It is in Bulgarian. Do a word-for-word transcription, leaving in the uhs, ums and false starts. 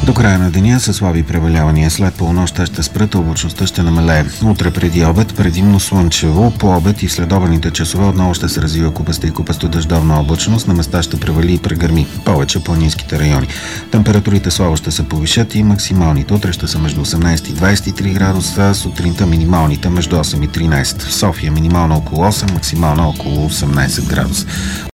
До края на деня са слаби превалявания. След полунощта ще спрат, облачността ще намалее. Утре преди обед предимно слънчево, по обед и следобедните часове отново ще се развива купаста и купасто дъждовна облачност. На места ще превали и прегърми повече планинските райони. Температурите слабо ще се повишат и максималните утре ще са между осемнайсет и двайсет и три градуса, сутринта минималните между осем и тринайсет. В София минимална около осем, максимална около осемнайсет градуса.